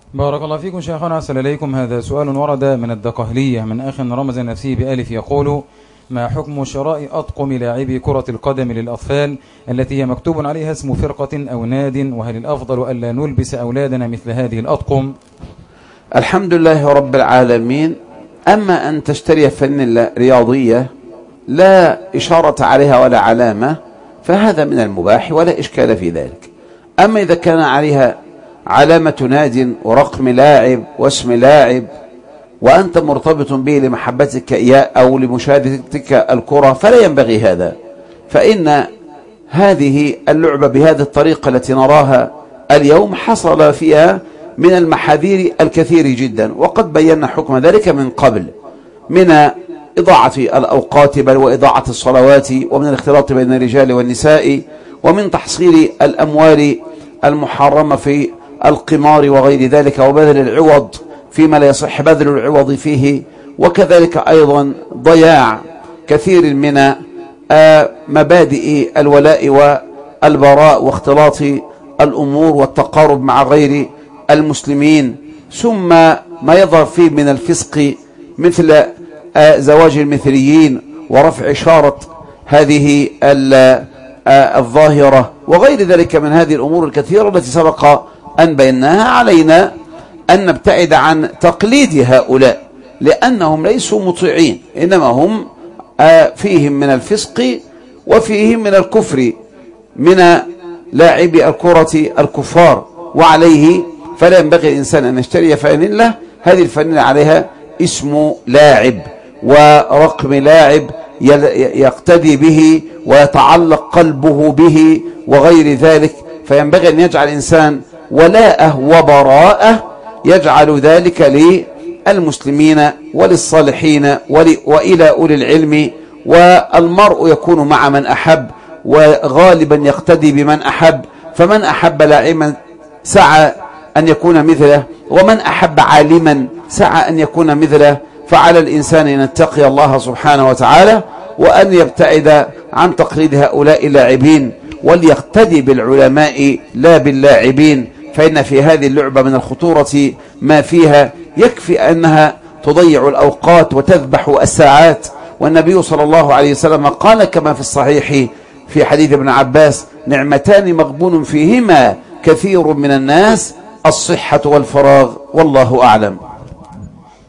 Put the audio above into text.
بارك الله فيكم شيخنا، أحسن إليكم. هذا سؤال ورد من الدقهلية من أخ رمز نفسه بألف، يقول: ما حكم شراء أطقم لاعبي كرة القدم للأطفال التي هي مكتوب عليها اسم فرقة أو ناد، وهل الأفضل ألا نلبس أولادنا مثل هذه الأطقم؟ الحمد لله رب العالمين. أما أن تشتري فانيلا رياضية لا إشارة عليها ولا علامة فهذا من المباح ولا إشكال في ذلك. أما إذا كان عليها علامة ناد ورقم لاعب واسم لاعب وأنت مرتبط به لمحبتك إياه أو لمشاهدتك الكرة فلا ينبغي هذا، فإن هذه اللعبة بهذه الطريقة التي نراها اليوم حصل فيها من المحاذير الكثير جدا، وقد بينا حكم ذلك من قبل، من إضاعة الأوقات بل وإضاعة الصلوات، ومن الاختلاط بين الرجال والنساء، ومن تحصيل الأموال المحرمة في القمار وغير ذلك، وبذل العوض فيما لا يصح بذل العوض فيه، وكذلك أيضا ضياع كثير من مبادئ الولاء والبراء واختلاط الأمور والتقارب مع غير المسلمين، ثم ما يظهر فيه من الفسق مثل زواج المثليين ورفع شارة هذه الظاهرة وغير ذلك من هذه الأمور الكثيرة التي سبق أن بيناها. علينا أن نبتعد عن تقليد هؤلاء لأنهم ليسوا مطيعين، إنما هم فيهم من الفسق وفيهم من الكفر من لاعبي الكرة الكفار، وعليه فلا ينبغي الإنسان أن يشتري فانيلا هذه الفانيلا عليها اسم لاعب ورقم لاعب يقتدي به ويتعلق قلبه به وغير ذلك، فينبغي أن يجعل الإنسان ولاءه وبراءه يجعل ذلك للمسلمين وللصالحين وإلى أولي العلم، والمرء يكون مع من أحب وغالبا يقتدي بمن أحب، فمن أحب لاعبا سعى أن يكون مثله، ومن أحب عالما سعى أن يكون مثله. فعلى الإنسان أن يتقي الله سبحانه وتعالى وأن يبتعد عن تقليد هؤلاء اللاعبين وليقتدي بالعلماء لا باللاعبين، فإن في هذه اللعبة من الخطورة ما فيها، يكفي أنها تضيع الأوقات وتذبح الساعات. والنبي صلى الله عليه وسلم قال كما في الصحيح في حديث ابن عباس: نعمتان مغبون فيهما كثير من الناس، الصحة والفراغ، والله أعلم.